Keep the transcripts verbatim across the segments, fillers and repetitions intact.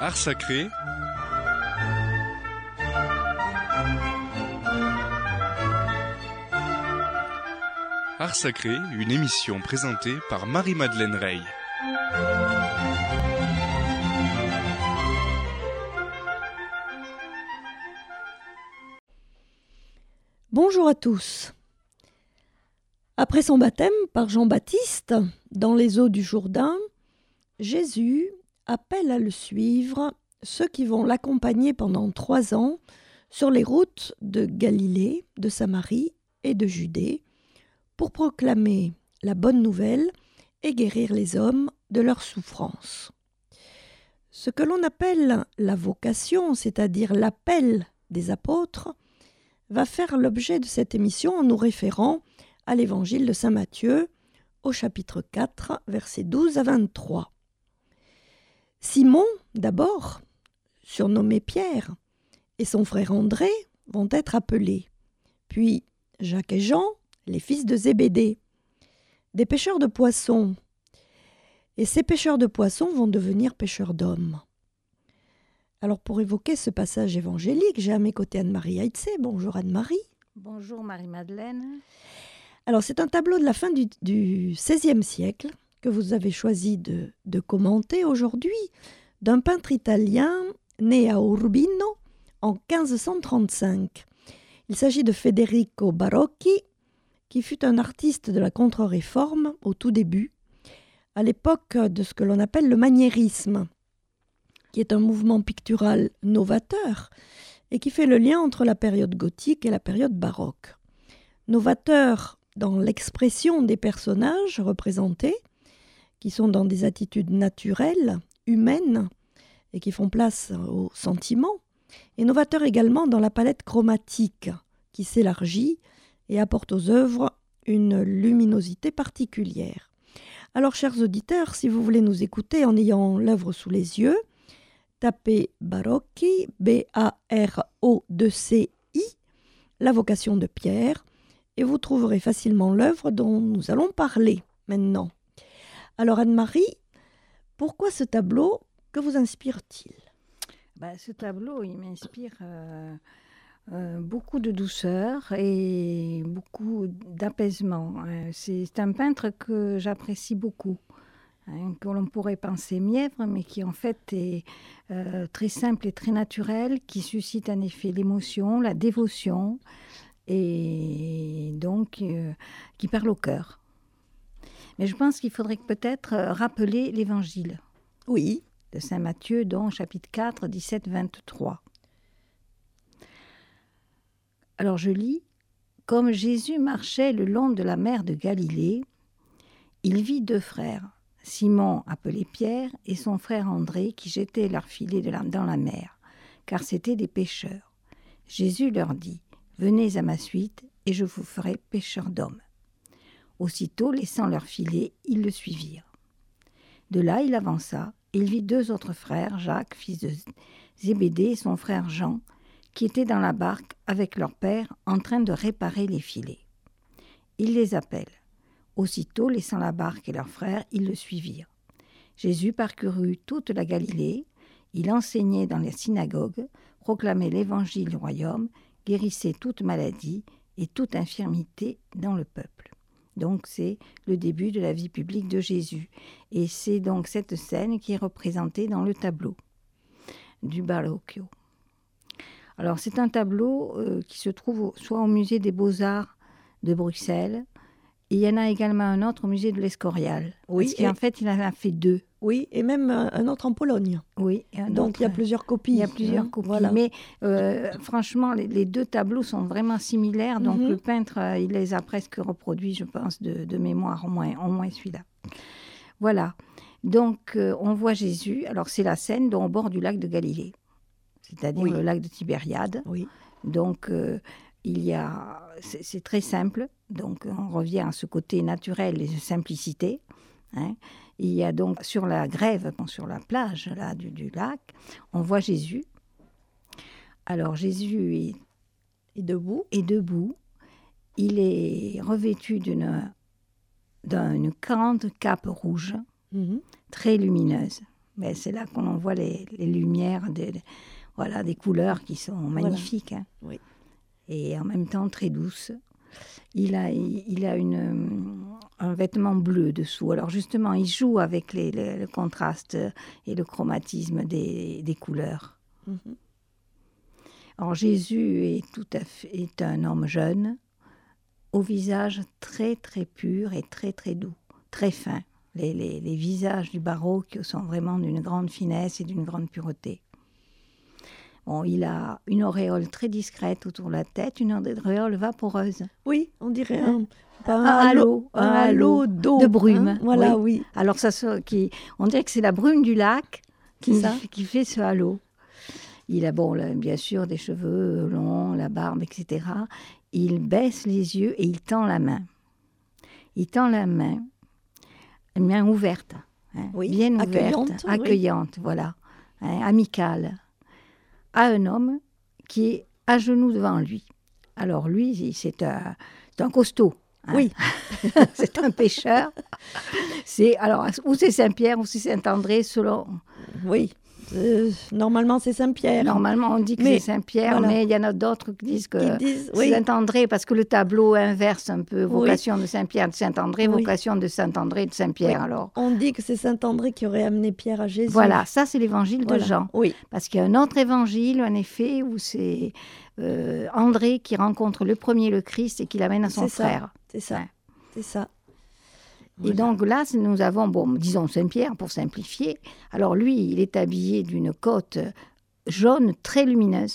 Art sacré. Art sacré, une émission présentée par Marie-Madeleine Rey. Bonjour à tous. Après son baptême par Jean-Baptiste dans les eaux du Jourdain, Jésus appelle à le suivre ceux qui vont l'accompagner pendant trois ans sur les routes de Galilée, de Samarie et de Judée pour proclamer la bonne nouvelle et guérir les hommes de leurs souffrances. Ce que l'on appelle la vocation, c'est-à-dire l'appel des apôtres, va faire l'objet de cette émission en nous référant à l'évangile de saint Matthieu au chapitre quatre, versets douze à vingt-trois. Simon, d'abord, surnommé Pierre, et son frère André vont être appelés, puis Jacques et Jean, les fils de Zébédée, des pêcheurs de poissons, et ces pêcheurs de poissons vont devenir pêcheurs d'hommes. Alors pour évoquer ce passage évangélique, j'ai à mes côtés Anne-Marie Heitze. Bonjour Anne-Marie. Bonjour Marie-Madeleine. Alors c'est un tableau de la fin du, du seizième siècle que vous avez choisi de, de commenter aujourd'hui, d'un peintre italien né à Urbino en quinze cent trente-cinq. Il s'agit de Federico Barocchi, qui fut un artiste de la Contre-Réforme au tout début, à l'époque de ce que l'on appelle le maniérisme, qui est un mouvement pictural novateur et qui fait le lien entre la période gothique et la période baroque. Novateur dans l'expression des personnages représentés, qui sont dans des attitudes naturelles, humaines, et qui font place aux sentiments, et novateur également dans la palette chromatique, qui s'élargit et apporte aux œuvres une luminosité particulière. Alors, chers auditeurs, si vous voulez nous écouter en ayant l'œuvre sous les yeux, tapez Barocchi, B A R O C I, la vocation de Pierre, et vous trouverez facilement l'œuvre dont nous allons parler maintenant. Alors Anne-Marie, pourquoi ce tableau, que vous inspire-t-il ? Ben, ce tableau, il m'inspire euh, euh, beaucoup de douceur et beaucoup d'apaisement. Euh, c'est un peintre que j'apprécie beaucoup, hein, que l'on pourrait penser mièvre, mais qui en fait est euh, très simple et très naturel, qui suscite en effet l'émotion, la dévotion, et donc euh, qui parle au cœur. Mais je pense qu'il faudrait peut-être rappeler l'évangile. Oui. De saint Matthieu, dont chapitre quatre, dix-sept à vingt-trois. Alors je lis, « Comme Jésus marchait le long de la mer de Galilée, il vit deux frères, Simon appelé Pierre et son frère André, qui jetaient leurs filets de la, dans la mer, car c'étaient des pêcheurs. Jésus leur dit, « Venez à ma suite, et je vous ferai pêcheurs d'hommes. » Aussitôt, laissant leurs filets, ils le suivirent. De là, il avança, et il vit deux autres frères, Jacques, fils de Zébédée, et son frère Jean, qui étaient dans la barque avec leur père, en train de réparer les filets. Il les appelle. Aussitôt, laissant la barque et leurs frères, ils le suivirent. Jésus parcourut toute la Galilée, il enseignait dans les synagogues, proclamait l'évangile du royaume, guérissait toute maladie et toute infirmité dans le peuple. Donc c'est le début de la vie publique de Jésus. Et c'est donc cette scène qui est représentée dans le tableau du Barocchio. Alors c'est un tableau euh, qui se trouve au, soit au musée des Beaux-Arts de Bruxelles, et il y en a également un autre au musée de l'Escorial. Oui, parce qu'en fait il en a fait deux. Oui, et même un autre en Pologne. Oui. Et un Donc autre, il y a plusieurs copies. Il y a plusieurs hein, copies. Voilà. Mais euh, franchement, les, les deux tableaux sont vraiment similaires. Donc mm-hmm. le peintre, euh, il les a presque reproduits, je pense, de, de mémoire, au moins, au moins celui-là. Voilà. Donc euh, on voit Jésus. Alors c'est la scène au bord du lac de Galilée, c'est-à-dire oui. le lac de Tibériade. Oui. Donc euh, il y a, c'est, c'est très simple. Donc on revient à ce côté naturel et de simplicité. Hein. Il y a donc sur la grève, sur la plage là, du, du lac, on voit Jésus. Alors Jésus est, est debout. Est debout. Il est revêtu d'une, d'une grande cape rouge, mmh. très lumineuse. Mais c'est là qu'on en voit les, les lumières, des, des- voilà, des couleurs qui sont magnifiques. Hein. Oui. Et en même temps très douces. Il a, il, il a une, un vêtement bleu dessous. Alors justement, il joue avec les, les- le contraste et le chromatisme des, des couleurs. Mhm. Alors Jésus est, tout à fait, est un homme jeune, au visage très très pur et très très doux, très fin. Les, les, les visages du baroque sont vraiment d'une grande finesse et d'une grande pureté. Bon, il a une auréole très discrète autour de la tête, une auréole vaporeuse. Oui, on dirait Hein? un, pas Un halo, un un halo halo d'eau. de brume, hein. Voilà, oui. oui. Alors ça, se- qui, on dirait que c'est la brume du lac qui, C'est ça. qui fait ce halo. Il a bon, là, bien sûr des cheveux longs, la barbe, et cetera. Il baisse les yeux et il tend la main. Il tend la main, une main ouverte, hein, Oui, bien ouverte, accueillante, oui. accueillante, voilà, hein, amicale, à un homme qui est à genoux devant lui. Alors lui, c'est un, c'est un costaud. hein. Oui. C'est un pêcheur. C'est alors ou c'est Saint-Pierre ou c'est Saint-André selon. Oui. Euh, normalement, c'est Saint-Pierre. Normalement, on dit que Mais, c'est Saint-Pierre, voilà. mais il y en a d'autres qui disent que Qui disent, c'est oui. Saint-André, parce que le tableau inverse un peu Oui. vocation de Saint-Pierre de Saint-André, Oui. vocation de Saint-André de Saint-Pierre. Oui. Alors On dit que c'est Saint-André qui aurait amené Pierre à Jésus. voilà, ça c'est l'évangile Voilà. de Jean. Oui. Parce qu'il y a un autre évangile, en effet, où c'est euh, André qui rencontre le premier le Christ et qui l'amène à son C'est ça. frère. C'est ça. Ouais. C'est ça. Et donc là, c'est- nous avons, bon, disons Saint-Pierre pour simplifier. Alors lui, il est habillé d'une cotte jaune très lumineuse.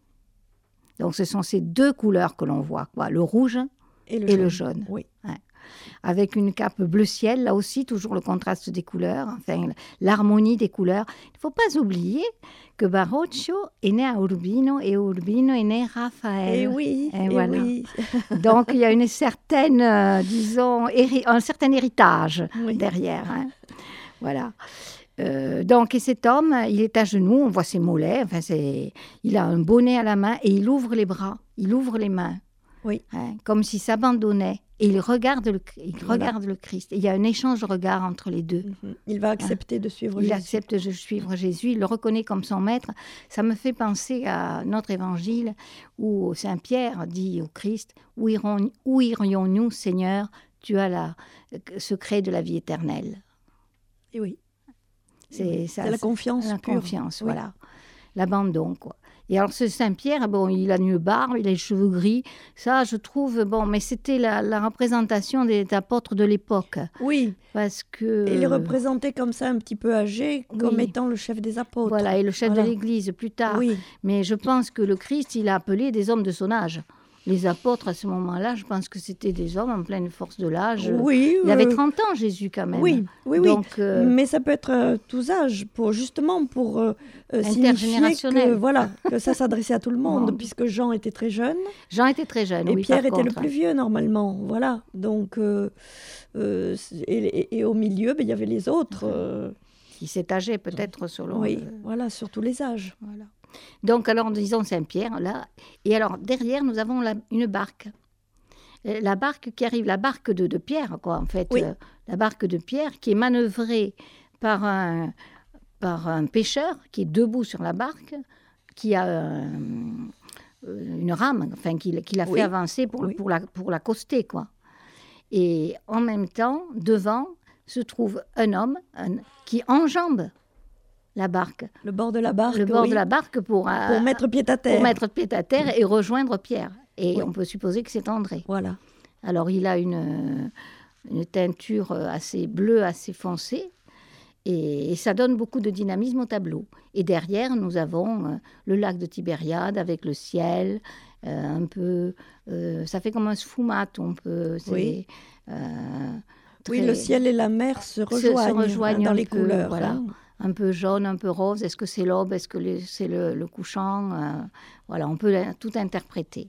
Donc ce sont ces deux couleurs que l'on voit, quoi, le rouge Et le et jaune. le jaune. Oui. Avec une cape bleu ciel, là aussi, toujours le contraste des couleurs, enfin l'harmonie des couleurs. Il ne faut pas oublier que Baroccio est né à Urbino et Urbino est né Raphaël. Et oui. Et et voilà. oui. Donc il y a une certaine, euh, disons, héri- un certain héritage Oui. derrière. hein. Voilà. Euh, donc, et cet homme, il est à genoux, on voit ses mollets, enfin, c'est, il a un bonnet à la main et il ouvre les bras, il ouvre les mains, Oui. hein, comme s'il s'abandonnait. Et il regarde le, il Voilà. regarde le Christ. Et il y a un échange de regards entre les deux. Mhm. Il va accepter de suivre Il Jésus. accepte de suivre Jésus, il le reconnaît comme son maître. Ça me fait penser à notre évangile où Saint Pierre dit au Christ, où, irons, où irions-nous, Seigneur, tu as le secret de la vie éternelle. Et oui. C'est ça, C'est la confiance la pure. confiance, Oui. voilà. L'abandon, quoi. Et alors, ce Saint-Pierre, bon, il a une barbe, il a les cheveux gris. Ça, je trouve, bon, mais c'était la, la représentation des apôtres de l'époque. Oui. Parce que... Et il est représenté comme ça, un petit peu âgé, comme Oui. étant le chef des apôtres. Voilà, et le chef Voilà. de l'Église, plus tard. Oui. Mais je pense que le Christ, il a appelé des hommes de son âge. Les apôtres, à ce moment-là, je pense que c'était des hommes en pleine force de l'âge. Oui. Il avait euh, trente ans, Jésus, quand même. Oui, oui, oui. Donc, euh, Mais ça peut être euh, tous âges, pour, justement pour euh, euh, signifier Intergénérationnel. que, voilà, que ça s'adressait à tout le monde, Monde. puisque Jean était très jeune Jean était très jeune, et oui, Pierre par était le contre. plus vieux normalement. Voilà. Donc, euh, euh, et, et- et au milieu, ben, il y avait les autres. euh, Qui s'est âgé, peut-être, selon... oui, le- voilà, sur tous les âges. Voilà. Donc, alors, disons Saint-Pierre, là. Et alors, derrière, nous avons la- une barque. Euh, La barque qui arrive, la barque de, de Pierre, quoi, en fait. Oui. Euh, la barque de Pierre qui est manœuvrée par un, par un pêcheur qui est debout sur la barque, qui a un- euh, une rame, enfin, qui, qui l'a fait Oui. avancer pour, Oui. pour, la, pour l'accoster, quoi. Et en même temps, devant, se trouve un homme un- qui enjambe la barque, Le bord de la barque, le bord oui, de la barque pour, euh, pour mettre pied à terre. pour mettre pied à terre et rejoindre Pierre. Et Oui. on peut supposer que c'est André. Voilà. Alors, il a une, une teinture assez bleue, assez foncée, et, et ça donne beaucoup de dynamisme au tableau. Et derrière, nous avons euh, le lac de Tibériade avec le ciel, euh, un peu... euh, ça fait comme un sfumato, on peut... c'est, Oui. euh, Oui, très- le ciel et la mer se se rejoignent, rejoignent dans un les peu, couleurs. voilà. hein. un peu jaune, un peu rose. Est-ce que c'est l'aube? Est-ce que les- c'est le, le couchant? Euh, Voilà, on peut la- tout interpréter.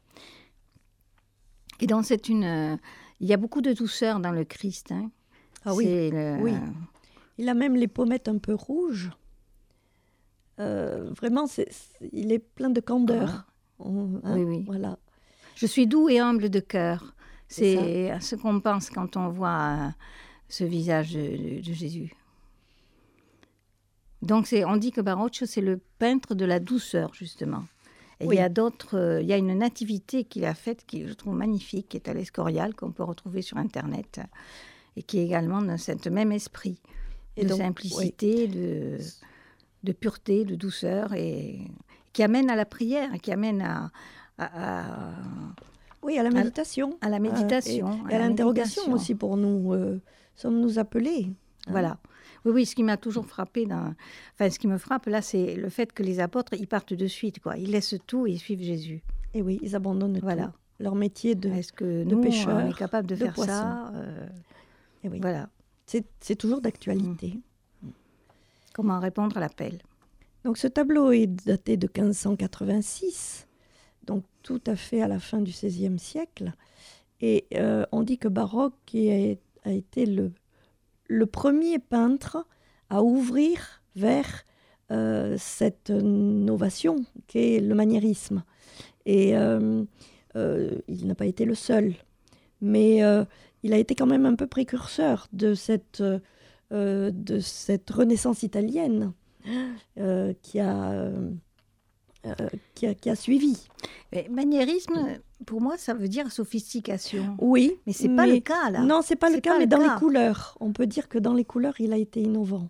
Et donc, c'est une... euh, il y a beaucoup de douceur dans le Christ. hein. Ah oui, C'est le- oui. Il a même les pommettes un peu rouges. Euh, vraiment, c'est, c'est- il est plein de candeur. On- hein, Oui, oui. Voilà. Je suis doux et humble de cœur. C'est C'est à ce qu'on pense quand on voit euh, ce visage de, de- de Jésus. Donc c'est, on dit que Baroccio, c'est le peintre de la douceur, justement. Et Oui. il y a d'autres, euh, il y a une nativité qu'il a faite qui je trouve magnifique, qui est à l'Escorial, qu'on peut retrouver sur Internet, et qui est également dans cet même esprit Et de donc, simplicité, de, de pureté, de douceur, et qui amène à la prière, qui amène à, à, à, Oui, à la méditation. à la méditation. Euh, et, et à, la l'interrogation méditation. aussi pour nous. Euh, sommes-nous appelés hein. Voilà. Oui, oui, ce qui m'a toujours frappé, dans... enfin, ce qui me frappe là, c'est le fait que les apôtres, ils partent de suite, quoi. Ils laissent tout et ils suivent Jésus. Et oui, ils abandonnent Voilà. tout. Leur métier de, Est-ce que de nous, pêcheurs, on est capable de, de faire poissons. ça euh, Et oui. Voilà. C'est, c'est toujours d'actualité. Mmh. Comment répondre à l'appel? Donc ce tableau est daté de quinze cent quatre-vingt-six, donc tout à fait à la fin du seizième siècle. Et euh, on dit que Baroque a, a été le, le premier peintre à ouvrir vers euh, cette novation qu'est le maniérisme. Et euh, euh, il n'a pas été le seul, mais euh, il a été quand même un peu précurseur de cette, euh, de cette renaissance italienne. Euh, qui, a, euh, qui, a, qui a suivi. Mais maniérisme, pour moi, ça veut dire sophistication. Oui. Mais c'est pas le cas, là. Non, c'est pas c'est le cas, pas mais le dans cas. les couleurs. On peut dire que dans les couleurs, il a été innovant.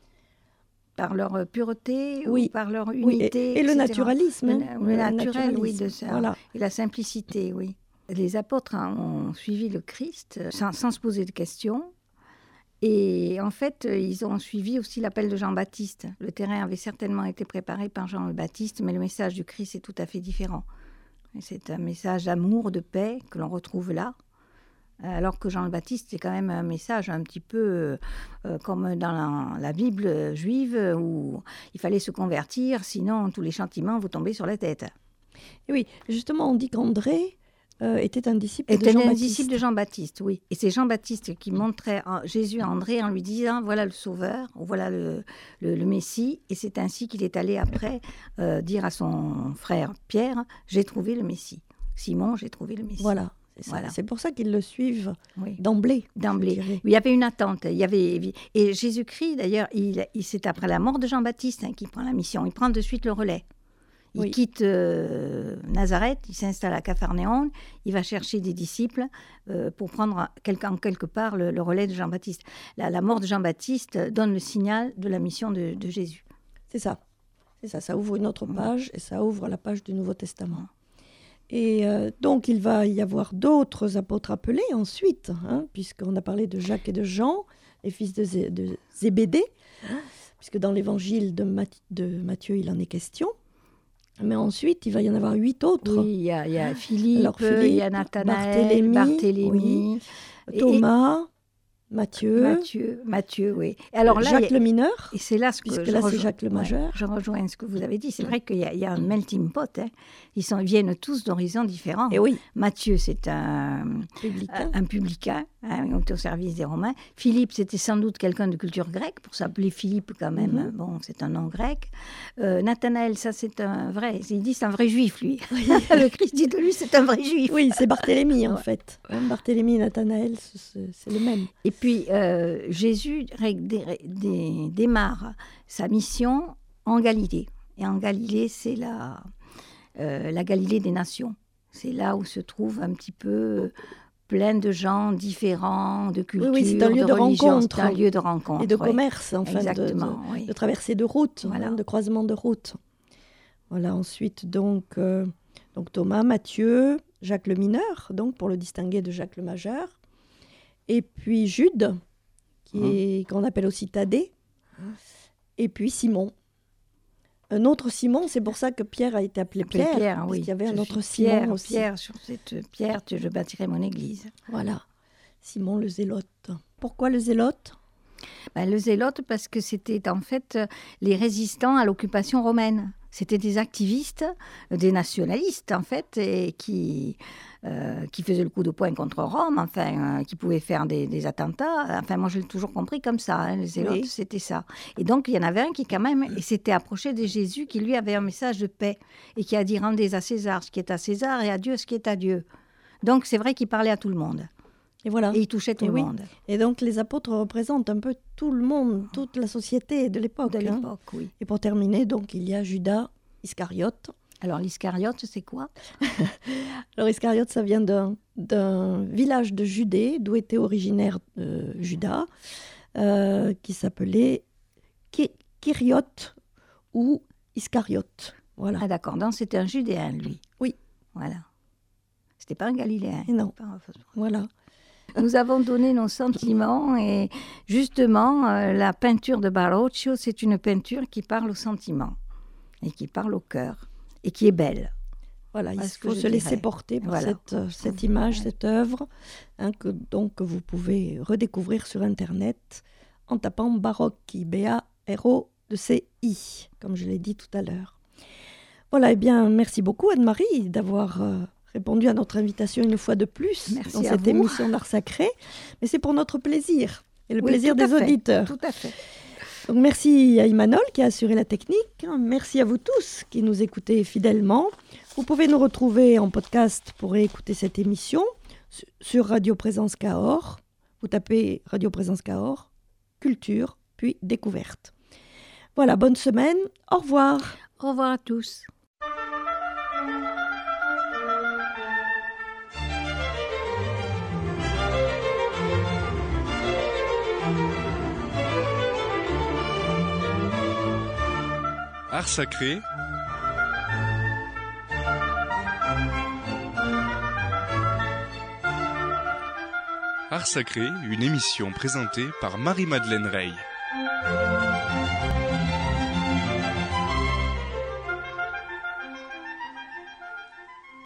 Par leur pureté oui. ou par leur unité. Oui. Et, et le naturalisme. Le, hein. le, le naturel, naturalisme. oui, de ça. Voilà. Et la simplicité, oui. Les apôtres hein, ont suivi le Christ sans, sans se poser de questions. Et en fait, ils ont suivi aussi l'appel de Jean-Baptiste. Le terrain avait certainement été préparé par Jean le Baptiste, mais le message du Christ est tout à fait différent. Et c'est un message d'amour, de paix que l'on retrouve là. Alors que Jean le Baptiste, c'est quand même un message un petit peu euh, comme dans la, la Bible juive, où il fallait se convertir, sinon tous les châtiments vous tombez sur la tête. Et oui, justement, on dit qu'André... Euh, était un disciple était de Jean-Baptiste. un disciple de Jean-Baptiste, oui. Et c'est Jean-Baptiste qui montrait Jésus à André en lui disant, voilà le Sauveur, voilà le, le, le Messie. Et c'est ainsi qu'il est allé après euh, dire à son frère Pierre, j'ai trouvé le Messie. Simon, j'ai trouvé le Messie. Voilà. C'est, voilà. c'est pour ça qu'ils le suivent oui. d'emblée. D'emblée. Il y avait une attente. Il y avait... Et Jésus-Christ, d'ailleurs, il, il, c'est après la mort de Jean-Baptiste hein, qu'il prend la mission. Il prend de suite le relais. Il oui. quitte euh, Nazareth, il s'installe à Capharnaüm, il va chercher des disciples euh, pour prendre quelque, en quelque part le, le relais de Jean-Baptiste. La, la mort de Jean-Baptiste donne le signal de la mission de, de Jésus. C'est ça. C'est ça. Ça ouvre une autre page mmh. et ça ouvre la page du Nouveau Testament. Et euh, donc, il va y avoir d'autres apôtres appelés ensuite, hein, puisqu'on a parlé de Jacques et de Jean, les fils de, Zé, de Zébédée, hein, puisque dans l'évangile de, Math- de Matthieu, il en est question. Mais ensuite, il va y en avoir huit autres. Oui, il y a, il y a Philippe, Alors, Philippe, il y a Nathanaël, Barthélemy, Barthélemy oui, Thomas, Matthieu. Matthieu, Matthieu, oui. Alors là, Jacques il y a, le mineur. Et c'est là ce que puisque je là, rejoins, c'est Jacques le majeur. Ouais, je rejoins ce que vous avez dit. C'est vrai qu'il y a, il y a un melting pot. Hein. Ils, sont, ils viennent tous d'horizons différents. Et oui. Matthieu, c'est un publicain, un, un publicain hein, au service des Romains. Philippe, c'était sans doute quelqu'un de culture grecque, pour s'appeler Philippe quand même. Mm-hmm. Bon, c'est un nom grec. Euh, Nathanaël, ça c'est un vrai. Il dit c'est un vrai juif, lui. Oui. Le Christ dit de lui, c'est un vrai juif. Oui, c'est Barthélemy en fait. Hein, Barthélemy et Nathanaël, c'est, c'est le même. Et puis euh, Jésus démarre sa mission en Galilée. Et en Galilée, c'est la, euh, la Galilée des nations. C'est là où se trouve un petit peu plein de gens différents, de cultures, oui, oui, c'est un lieu de, de religions. rencontre. C'est un lieu de rencontre. Et de ouais. commerce, enfin, Exactement, de, de, oui. de traversée de route, voilà. hein, de croisement de route. Voilà, ensuite, donc, euh, donc Thomas, Matthieu, Jacques le mineur, donc pour le distinguer de Jacques le majeur. Et puis Jude, qui hum. est, qu'on appelle aussi Thaddée. Et puis Simon. Un autre Simon, c'est pour ça que Pierre a été appelé Pierre, Pierre parce oui. qu'il y avait je un autre Simon Simon aussi. Pierre, sur cette pierre, je bâtirai mon église. Voilà, Simon le Zélote. Pourquoi le Zélote ? Ben, le Zélote, parce que c'était en fait les résistants à l'occupation romaine. C'était des activistes, des nationalistes en fait, et qui, euh, qui faisaient le coup de poing contre Rome, enfin, euh, qui pouvaient faire des, des attentats. Enfin, moi, je l'ai toujours compris comme ça, hein, les Zélotes, oui. C'était ça. Et donc, il y en avait un qui, quand même, et s'était approché de Jésus, qui lui avait un message de paix, et qui a dit « Rendez à César ce qui est à César, et à Dieu ce qui est à Dieu ». Donc, c'est vrai qu'il parlait à tout le monde. Et voilà. Et il touchait tout Et le oui. monde. Et donc les apôtres représentent un peu tout le monde, toute la société de l'époque. De hein. l'époque, oui. Et pour terminer, donc il y a Judas Iscariote. Alors l'Iscariote, c'est quoi? Alors Iscariote, ça vient d'un, d'un village de Judée, d'où était originaire euh, Judas, euh, qui s'appelait Ki- Kyriote ou Iscariote. Voilà. Ah d'accord, donc c'était un Judéen, lui. Oui. Voilà. C'était pas un Galiléen. Et non. Pas un- Voilà. Nous avons donné nos sentiments et justement, euh, la peinture de Baroccio, c'est une peinture qui parle aux sentiments et qui parle au cœur et qui est belle. Voilà, il Voilà ce que faut je se laisser dirais. porter par Voilà. cette, euh, cette image, cette œuvre, hein, que, donc, que vous pouvez redécouvrir sur Internet en tapant Barocchi, B A R O C I, comme je l'ai dit tout à l'heure. Voilà, eh bien, merci beaucoup Anne-Marie d'avoir euh, répondu à notre invitation une fois de plus Merci dans à cette vous. émission d'Art Sacré. Mais c'est pour notre plaisir et le Oui, plaisir tout à des fait, auditeurs. Tout à fait. Donc merci à Imanol qui a assuré la technique. Merci à vous tous qui nous écoutez fidèlement. Vous pouvez nous retrouver en podcast pour écouter cette émission su- sur Radio Présence Cahors. Vous tapez Radio Présence Cahors, culture, puis découverte. Voilà, bonne semaine. Au revoir. Au revoir à tous. Art sacré. Art sacré, une émission présentée par Marie-Madeleine Rey.